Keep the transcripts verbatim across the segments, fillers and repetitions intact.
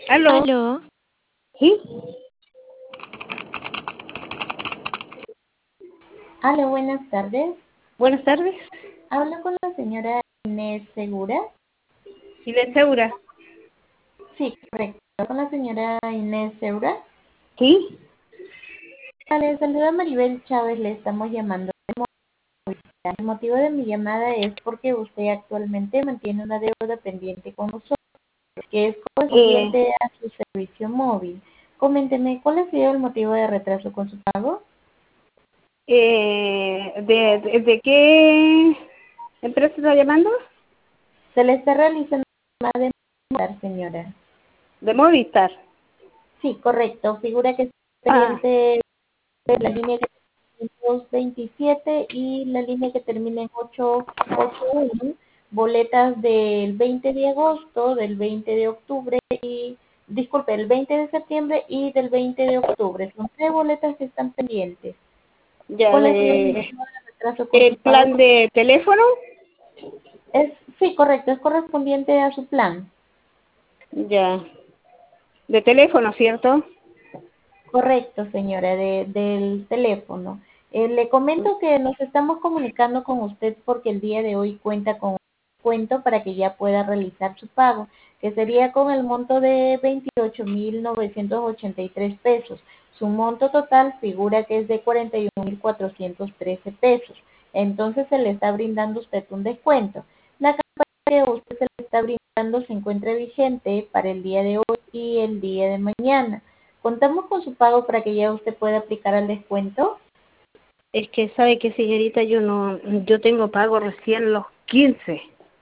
¿Aló? ¿Aló? ¿Sí? Hola, buenas tardes. Buenas tardes. Hablo con la señora Inés Segura. ¿Inés Segura? Sí, correcto. Con la señora Inés Segura. ¿Sí? Vale, saluda Maribel Chávez, le estamos llamando. El motivo de mi llamada es porque usted actualmente mantiene una deuda pendiente con nosotros, que es Eh, correspondiente a su servicio móvil. Coménteme, ¿cuál ha sido el motivo de retraso con su pago? eh, de, de, de qué empresa está llamando? Se le está realizando una demanda, señora. De Movistar. Sí, correcto. Figura que es Ah, pendiente de la línea que termina en dos veintisiete y la línea que termina en ochocientos ochenta y uno, boletas del veinte de agosto, del veinte de octubre y, disculpe, el veinte de septiembre y del veinte de octubre. Son tres boletas que están pendientes. ya, ¿Cuál ha sido el de motivo de retraso con el su pago? plan de teléfono. Es, sí, correcto, es correspondiente a su plan. Ya, de teléfono, ¿cierto? Correcto, señora, de, del teléfono. Eh, le comento que nos estamos comunicando con usted porque el día de hoy cuenta con un descuento para que ya pueda realizar su pago, que sería con el monto de veintiocho mil novecientos ochenta y tres pesos. Su monto total figura que es de cuarenta y un mil cuatrocientos trece pesos. Entonces se le está brindando a usted un descuento. La campaña que usted se le está brindando se encuentra vigente para el día de hoy y el día de mañana. ¿Contamos con su pago para que ya usted pueda aplicar al descuento? Es que sabe que, señorita, yo no, yo tengo pago recién los quince.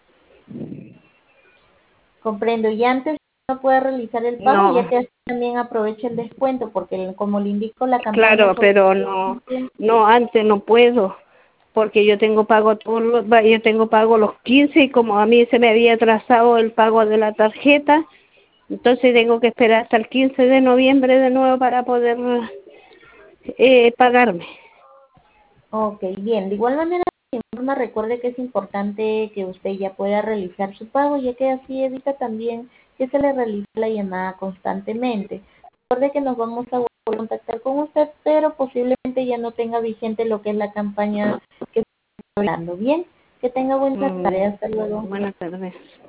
Comprendo. Y antes no puede realizar el pago, ya No, que así también aprovecha el descuento, porque como le indico, la campaña claro, solo... pero no, no, antes no puedo, porque yo tengo pago todos los, va, yo tengo pago los quince y como a mí se me había atrasado el pago de la tarjeta, entonces tengo que esperar hasta el quince de noviembre de nuevo para poder eh, pagarme. Ok, bien. De igual manera, informa, recuerde que es importante que usted ya pueda realizar su pago, ya que así evita también que se le realice la llamada constantemente. Recuerde que nos vamos a volver a contactar con usted, pero posiblemente ya no tenga vigente lo que es la campaña que está hablando. Bien, que tenga buena Mm, tarde. Hasta luego. buenas tardes.